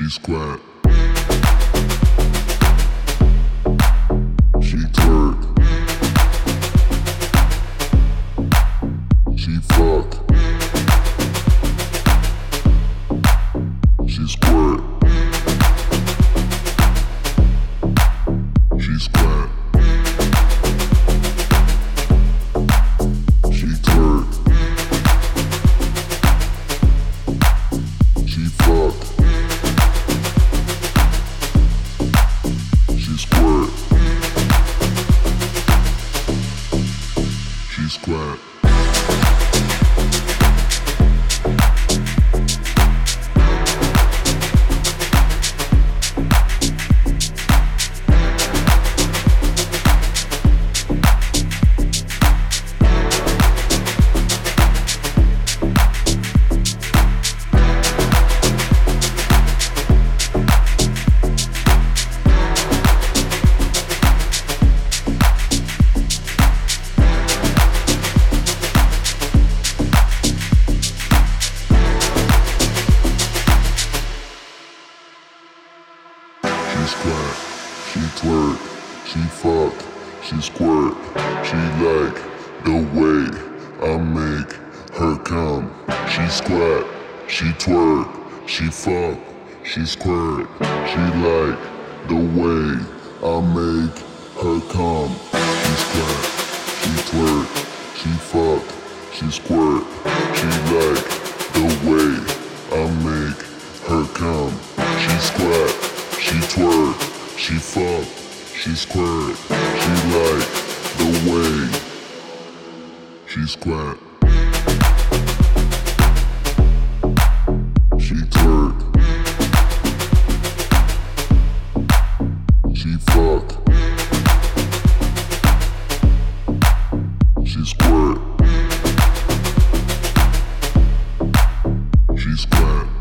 She squat. She twerk. She fuck. She squirt. She squat. She twerk. She fuck. She squirt. She squat. She squat, she twerk, she fuck, she squirt. She like the way I make her come. She squat, she twerk, she fuck, she squirt. She like the way I make her come. She squat, she twerk, she fuck, she squirt. She like the way I make her come. She squat. She twerk, she fuck, she squirt. She like the way she squat. She twerk. She fuck. She squirt. She squat.